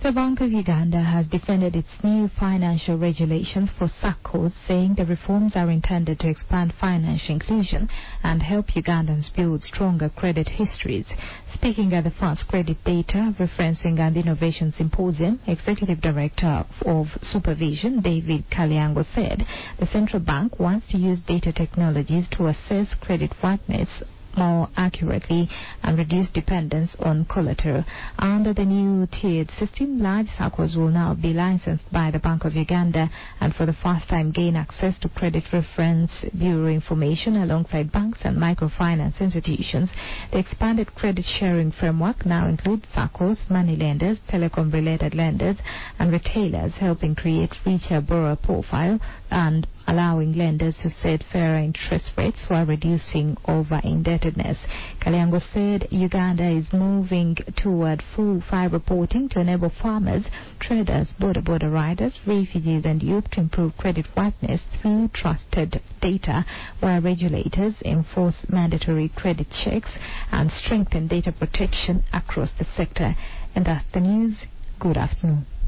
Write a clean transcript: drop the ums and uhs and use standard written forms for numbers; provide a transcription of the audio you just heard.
The Bank of Uganda has defended its new financial regulations for SACCOs, saying the reforms are intended to expand financial inclusion and help Ugandans build stronger credit histories. Speaking at the Fast Credit Data, Referencing and Innovation Symposium, Executive Director of Supervision, David Kalyango, said the central bank wants to use data technologies to assess credit worthiness more accurately and reduce dependence on collateral. Under the new tiered system, large SACCOs will now be licensed by the Bank of Uganda and for the first time gain access to credit reference bureau information alongside banks and microfinance institutions. The expanded credit sharing framework now includes SACCOs, money lenders, telecom-related lenders, and retailers, helping create richer borrower profile and allowing lenders to set fairer interest rates while reducing over-indebtedness. Kalyango said Uganda is moving toward full file reporting to enable farmers, traders, border riders, refugees and youth to improve credit worthiness through trusted data, while regulators enforce mandatory credit checks and strengthen data protection across the sector. And that's the news. Good afternoon.